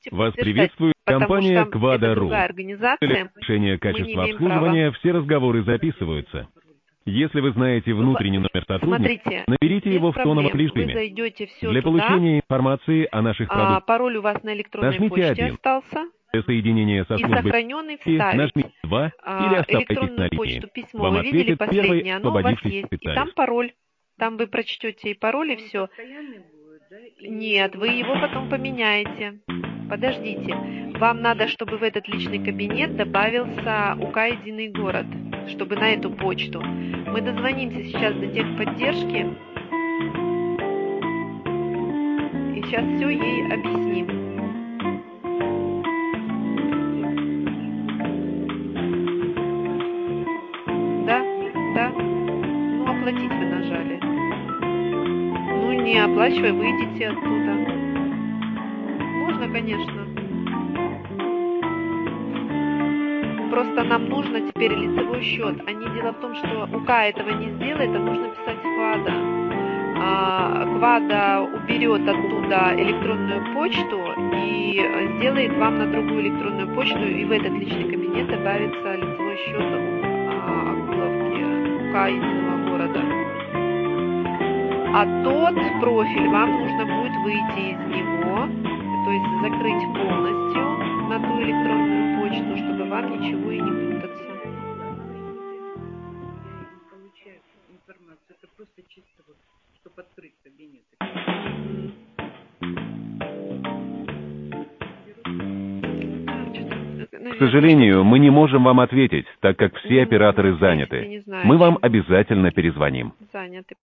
можете Вас подтверждать, приветствует потому компания что это Quada.ru. другая Для организация, повышения мы не качества имеем обслуживания права. все разговоры записываются. Если вы знаете внутренний номер сотрудника, Смотрите, наберите без его в тоновом проблем. Вы режиме. зайдете все Для туда, получения информации о наших продуктах пароль у вас на электронной нажмите почте 1. остался, Для соединения со и службой сохраненный вставить. нажмите 2 или оставайтесь на Электронную линии. почту, письмо Вам вы видели ответит первый последнее, оно у вас освободившийся есть. И там специалист. пароль. Там вы прочтете и пароль, и все. Нет, вы его потом поменяете. Подождите. Вам надо, чтобы в этот личный кабинет добавился УК «Единый город», чтобы на эту почту. Мы дозвонимся сейчас до техподдержки и сейчас все ей объясним. Да, да. Ну, оплатить вы нажали. Ну, не оплачивая, выйдите оттуда. Можно, конечно. Просто нам нужно теперь лицевой счет. Дело в том, что УК этого не сделает, а нужно писать КВАДА. КВАДА уберет оттуда электронную почту и сделает вам на другую электронную почту, и в этот личный кабинет добавится лицевой счет Акуловки, УК «Единого города». А тот профиль вам нужно будет выйти из него, то есть закрыть полностью на ту электронную почту, чтобы вам ничего и не путаться. Информацию. Это просто чисто вот, чтобы открыть кабинет. К сожалению, мы не можем вам ответить, так как все операторы заняты. Не знаю, Мы вам чего. обязательно перезвоним. Заняты.